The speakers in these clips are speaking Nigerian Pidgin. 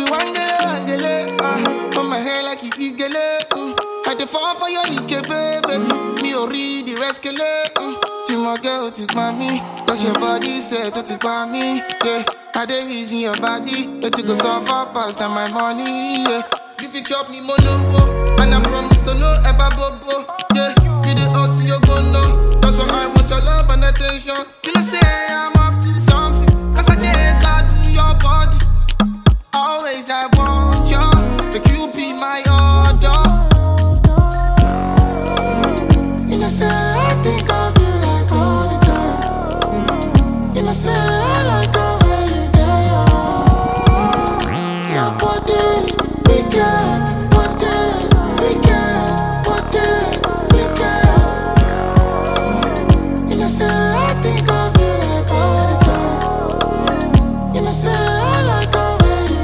you wangele, on my hair like you igele. I dey fall for your ike, baby. Me or read the rest, to my girl, take mommy. Cause your body said to take me, yeah. I dey reason your body, let you go suffer past than my money, yeah. If you chop me mono, and I promise to no ever bobo, yeah. You the out to your go no. That's why I want your love and attention. You know say I'm up to something, cause I can't God in your body. Always I want you, the you be my order. You know say I think of you like all the time. You know say I like the way you do your body, weekend, one day, weekend, one day, weekend. You know say I think of you like all the time. You know say I like the way you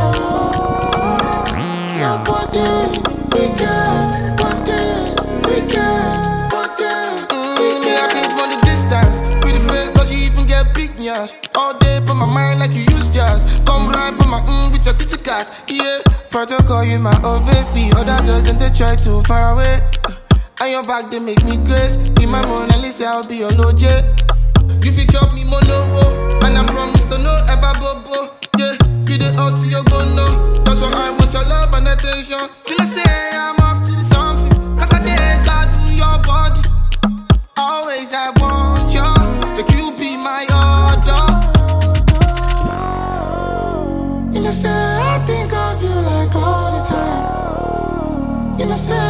do your body, weekend, one day, weekend, one day. Me I think from the distance, pretty face, cause you even get big nyash. All day put my mind like you use jazz. Come right put my with your kitty cat, yeah. Protocol you my old baby. Other girls then they try to far away. And your back they make me grace. Be my Mona Lisa, I'll be your Loj. If you chop me mono, and I promise to no ever bobo, yeah. You the out to your go no. That's why I want your love and attention. You know say I'm up to something, cause I can't God in your body. Always I want you, the you be my order. You know say I think of you like all the time. You know say